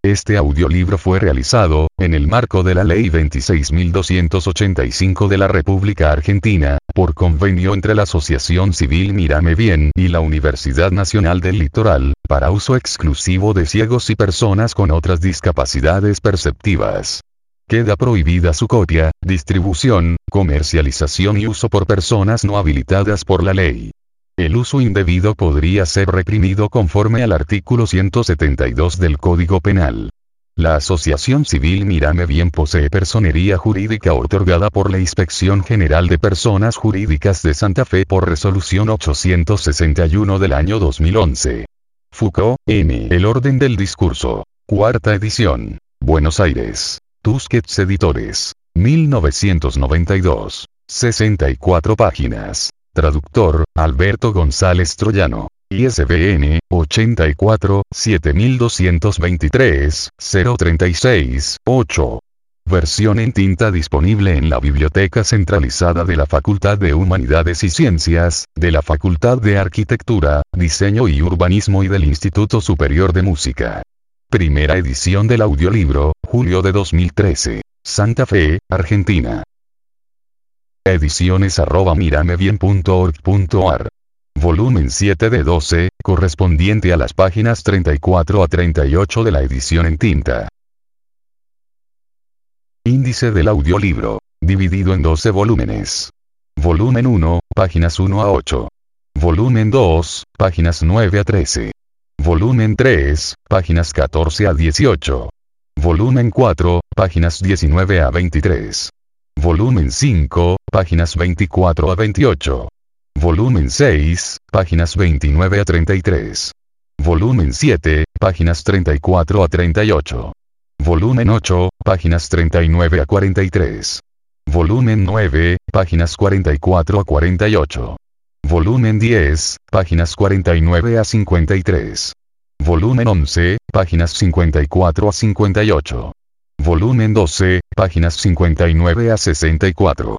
Este audiolibro fue realizado, en el marco de la Ley 26.285 de la República Argentina, por convenio entre la Asociación Civil Mírame Bien y la Universidad Nacional del Litoral, para uso exclusivo de ciegos y personas con otras discapacidades perceptivas. Queda prohibida su copia, distribución, comercialización y uso por personas no habilitadas por la ley. El uso indebido podría ser reprimido conforme al artículo 172 del Código Penal. La Asociación Civil Mírame Bien posee personería jurídica otorgada por la Inspección General de Personas Jurídicas de Santa Fe por resolución 861 del año 2011. Foucault, M. El orden del discurso. Cuarta edición. Buenos Aires. Tusquets Editores. 1992. 64 páginas. Traductor, Alberto González Troyano. ISBN, 84 7223 036 8. Versión en tinta disponible en la Biblioteca Centralizada de la Facultad de Humanidades y Ciencias, de la Facultad de Arquitectura, Diseño y Urbanismo y del Instituto Superior de Música. Primera edición del audiolibro, julio de 2013. Santa Fe, Argentina. Ediciones@miramebien.org.ar. Volumen 7 de 12, correspondiente a las páginas 34 a 38 de la edición en tinta. Índice del audiolibro. Dividido en 12 volúmenes. Volumen 1, páginas 1 a 8. Volumen 2, páginas 9 a 13. Volumen 3, páginas 14 a 18. Volumen 4, páginas 19 a 23. Volumen 5, páginas 24 a 28. Volumen 6, páginas 29 a 33. Volumen 7, páginas 34 a 38. Volumen 8, páginas 39 a 43. Volumen 9, páginas 44 a 48. Volumen 10, páginas 49 a 53. Volumen 11, páginas 54 a 58. Volumen 12, páginas 59 a 64.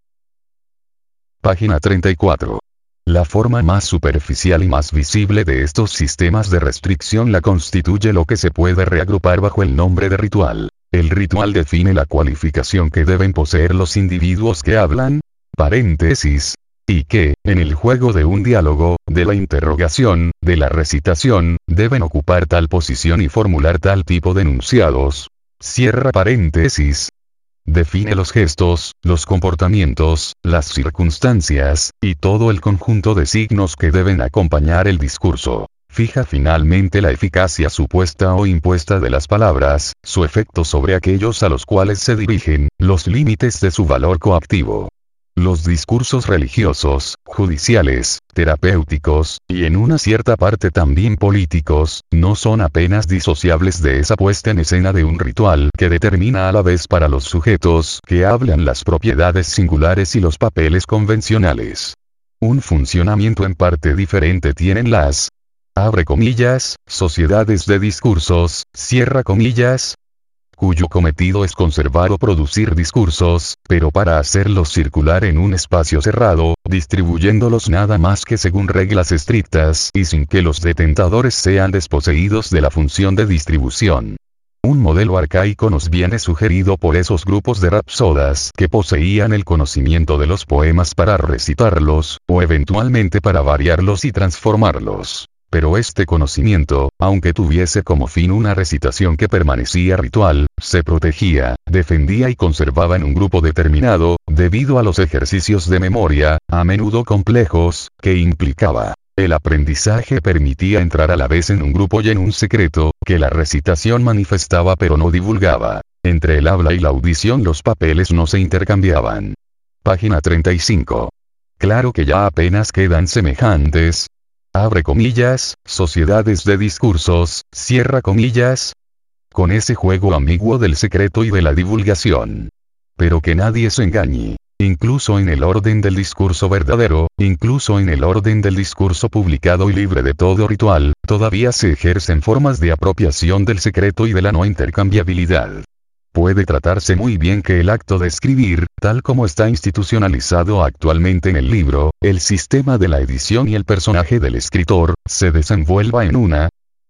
Página 34. La forma más superficial y más visible de estos sistemas de restricción la constituye lo que se puede reagrupar bajo el nombre de ritual. El ritual define la cualificación que deben poseer los individuos que hablan, paréntesis, y que, en el juego de un diálogo, de la interrogación, de la recitación, deben ocupar tal posición y formular tal tipo de enunciados. Cierra paréntesis. Define los gestos, los comportamientos, las circunstancias, y todo el conjunto de signos que deben acompañar el discurso. Fija finalmente la eficacia supuesta o impuesta de las palabras, su efecto sobre aquellos a los cuales se dirigen, los límites de su valor coactivo. Los discursos religiosos, judiciales, terapéuticos, y en una cierta parte también políticos, no son apenas disociables de esa puesta en escena de un ritual que determina a la vez para los sujetos que hablan las propiedades singulares y los papeles convencionales. Un funcionamiento en parte diferente tienen las, abre comillas, sociedades de discursos, cierra comillas, cuyo cometido es conservar o producir discursos, pero para hacerlos circular en un espacio cerrado, distribuyéndolos nada más que según reglas estrictas y sin que los detentadores sean desposeídos de la función de distribución. Un modelo arcaico nos viene sugerido por esos grupos de rapsodas que poseían el conocimiento de los poemas para recitarlos, o eventualmente para variarlos y transformarlos. Pero este conocimiento, aunque tuviese como fin una recitación que permanecía ritual, se protegía, defendía y conservaba en un grupo determinado, debido a los ejercicios de memoria, a menudo complejos, que implicaba. El aprendizaje permitía entrar a la vez en un grupo y en un secreto, que la recitación manifestaba pero no divulgaba. Entre el habla y la audición los papeles no se intercambiaban. Página 35. Claro que ya apenas quedan semejantes, abre comillas, sociedades de discursos, cierra comillas, con ese juego ambiguo del secreto y de la divulgación. Pero que nadie se engañe. Incluso en el orden del discurso verdadero, incluso en el orden del discurso publicado y libre de todo ritual, todavía se ejercen formas de apropiación del secreto y de la no intercambiabilidad. Puede tratarse muy bien que el acto de escribir, tal como está institucionalizado actualmente en el libro, el sistema de la edición y el personaje del escritor, se desenvuelva en una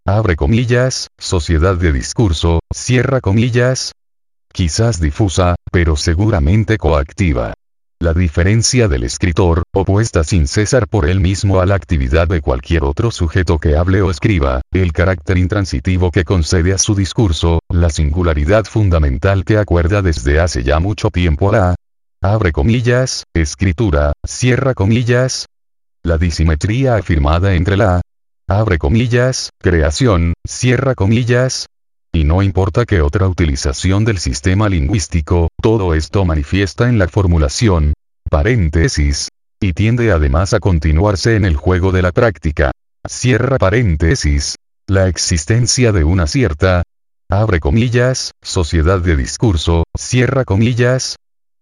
abre comillas, sociedad de discurso, cierra comillas. Quizás difusa, pero seguramente coactiva. La diferencia del escritor, opuesta sin cesar por él mismo a la actividad de cualquier otro sujeto que hable o escriba, el carácter intransitivo que concede a su discurso, la singularidad fundamental que acuerda desde hace ya mucho tiempo a la, abre comillas, escritura, cierra comillas. La disimetría afirmada entre la, abre comillas, creación, cierra comillas. Y no importa qué otra utilización del sistema lingüístico, todo esto manifiesta en la formulación, paréntesis, y tiende además a continuarse en el juego de la práctica, cierra paréntesis, la existencia de una cierta, abre comillas, sociedad de discurso, cierra comillas.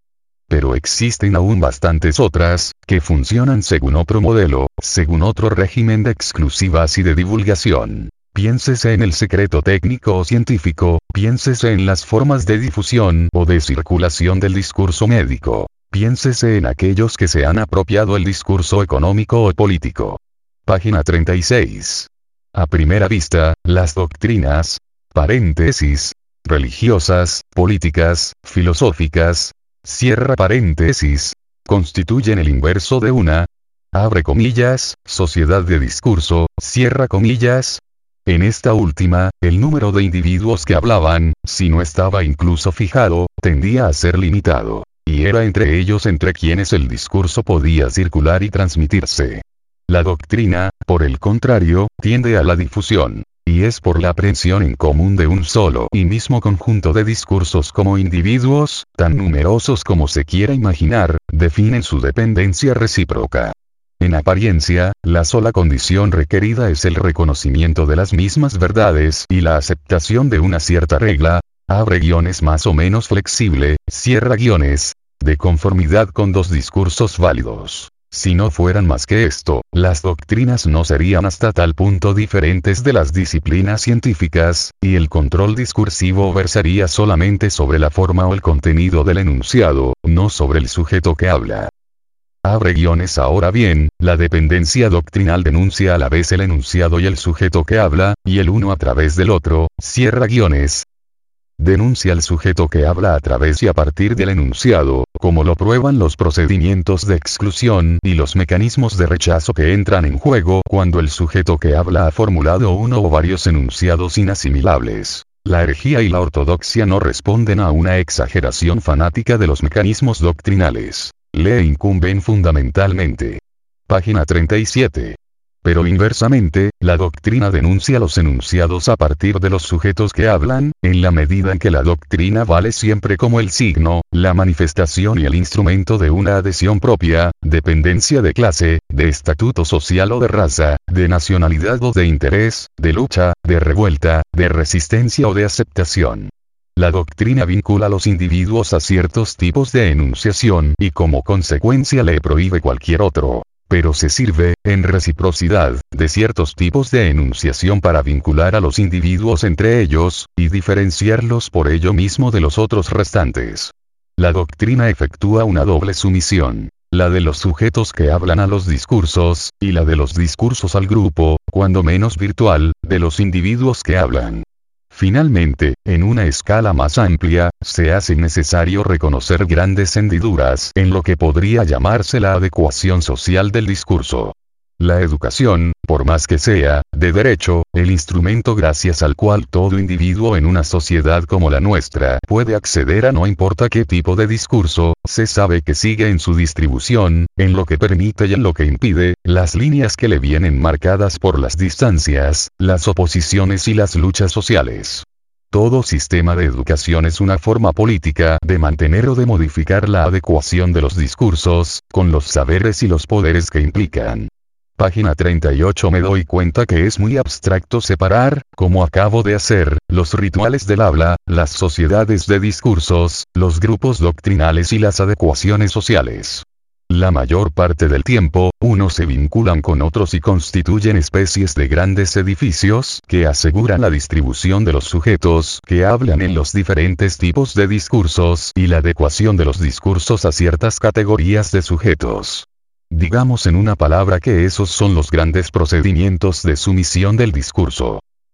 Pero existen aún bastantes otras, que funcionan según otro modelo, según otro régimen de exclusivas y de divulgación. Piénsese en el secreto técnico o científico, piénsese en las formas de difusión o de circulación del discurso médico, piénsese en aquellos que se han apropiado el discurso económico o político. Página 36. A primera vista, las doctrinas, paréntesis, religiosas, políticas, filosóficas, cierra paréntesis, constituyen el inverso de una, abre comillas, sociedad de discurso, cierra comillas. En esta última, el número de individuos que hablaban, si no estaba incluso fijado, tendía a ser limitado, y era entre ellos entre quienes el discurso podía circular y transmitirse. La doctrina, por el contrario, tiende a la difusión, y es por la aprehensión en común de un solo y mismo conjunto de discursos como individuos, tan numerosos como se quiera imaginar, definen su dependencia recíproca. En apariencia, la sola condición requerida es el reconocimiento de las mismas verdades y la aceptación de una cierta regla, abre guiones más o menos flexible, cierra guiones, de conformidad con dos discursos válidos. Si no fueran más que esto, las doctrinas no serían hasta tal punto diferentes de las disciplinas científicas, y el control discursivo versaría solamente sobre la forma o el contenido del enunciado, no sobre el sujeto que habla. Abre guiones. Ahora bien, la dependencia doctrinal denuncia a la vez el enunciado y el sujeto que habla, y el uno a través del otro, cierra guiones. Denuncia al sujeto que habla a través y a partir del enunciado, como lo prueban los procedimientos de exclusión y los mecanismos de rechazo que entran en juego cuando el sujeto que habla ha formulado uno o varios enunciados inasimilables. La herejía y la ortodoxia no responden a una exageración fanática de los mecanismos doctrinales. Le incumben fundamentalmente. Página 37. Pero inversamente, la doctrina denuncia los enunciados a partir de los sujetos que hablan, en la medida en que la doctrina vale siempre como el signo, la manifestación y el instrumento de una adhesión propia, dependencia de clase, de estatuto social o de raza, de nacionalidad o de interés, de lucha, de revuelta, de resistencia o de aceptación. La doctrina vincula a los individuos a ciertos tipos de enunciación y como consecuencia le prohíbe cualquier otro. Pero se sirve, en reciprocidad, de ciertos tipos de enunciación para vincular a los individuos entre ellos, y diferenciarlos por ello mismo de los otros restantes. La doctrina efectúa una doble sumisión. La de los sujetos que hablan a los discursos, y la de los discursos al grupo, cuando menos virtual, de los individuos que hablan. Finalmente, en una escala más amplia, se hace necesario reconocer grandes hendiduras en lo que podría llamarse la adecuación social del discurso. La educación, por más que sea, de derecho, el instrumento gracias al cual todo individuo en una sociedad como la nuestra puede acceder a no importa qué tipo de discurso, se sabe que sigue en su distribución, en lo que permite y en lo que impide, las líneas que le vienen marcadas por las distancias, las oposiciones y las luchas sociales. Todo sistema de educación es una forma política de mantener o de modificar la adecuación de los discursos, con los saberes y los poderes que implican. Página 38. Me doy cuenta que es muy abstracto separar, como acabo de hacer, los rituales del habla, las sociedades de discursos, los grupos doctrinales y las adecuaciones sociales. La mayor parte del tiempo, unos se vinculan con otros y constituyen especies de grandes edificios que aseguran la distribución de los sujetos que hablan en los diferentes tipos de discursos y la adecuación de los discursos a ciertas categorías de sujetos. Digamos en una palabra que esos son los grandes procedimientos de sumisión del discurso.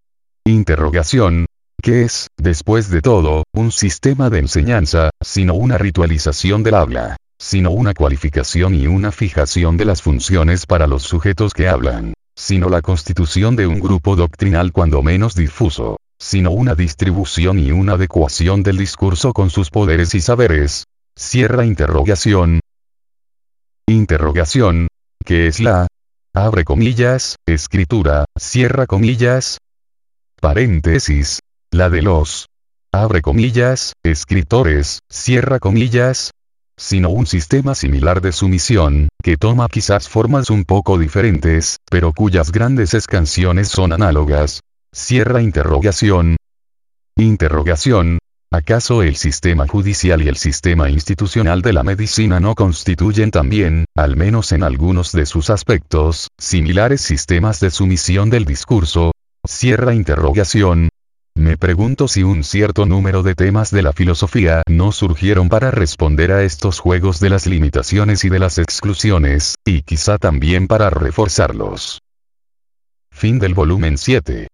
Interrogación. ¿Qué es, después de todo, un sistema de enseñanza, sino una ritualización del habla? Sino una cualificación y una fijación de las funciones para los sujetos que hablan, sino la constitución de un grupo doctrinal cuando menos difuso, sino una distribución y una adecuación del discurso con sus poderes y saberes. Cierra interrogación. Interrogación. ¿Qué es la? Abre comillas, escritura, cierra comillas. Paréntesis. La de los. Abre comillas, escritores, cierra comillas. Sino un sistema similar de sumisión, que toma quizás formas un poco diferentes, pero cuyas grandes escansiones son análogas. Cierra interrogación. Interrogación. ¿Acaso el sistema judicial y el sistema institucional de la medicina no constituyen también, al menos en algunos de sus aspectos, similares sistemas de sumisión del discurso? Cierra interrogación. Me pregunto si un cierto número de temas de la filosofía no surgieron para responder a estos juegos de las limitaciones y de las exclusiones, y quizá también para reforzarlos. Fin del volumen 7.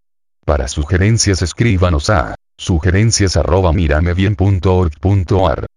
Para sugerencias escríbanos a sugerencias@miramebien.org.ar